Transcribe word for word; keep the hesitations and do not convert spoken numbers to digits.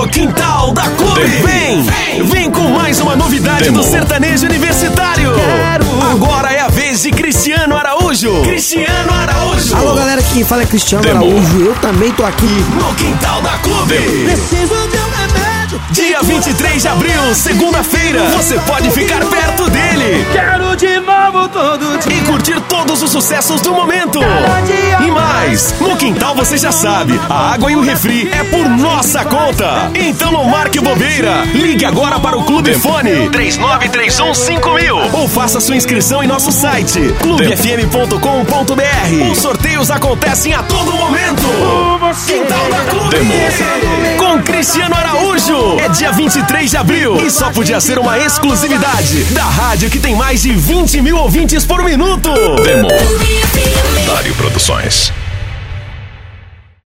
No Quintal da Clube. Vem, vem com mais uma novidade Demo. do sertanejo universitário. Agora é a vez de Cristiano Araújo. Cristiano Araújo. Alô, galera, quem fala é Cristiano Demo. Araújo. Eu também tô aqui no Quintal da Clube. Preciso de um remédio. Dia vinte e três de abril, segunda-feira, você pode ficar perto dele. Quero de novo todo dia. E curtir todos os sucessos do momento. E mais, no quintal você já sabe, a água e o refri é por nossa conta. Então não marque bobeira. Ligue agora para o Clube Fone três nove três um cinco mil ou faça sua inscrição em nosso site clube f m ponto com ponto b r. Os sorteios acontecem a todo momento. Quintal da Clube com Cristiano Araújo. É dia vinte e três de abril e só podia ser uma exclusividade da rádio que tem mais de vinte mil ouvintes por minuto. Demo. Dário Produções.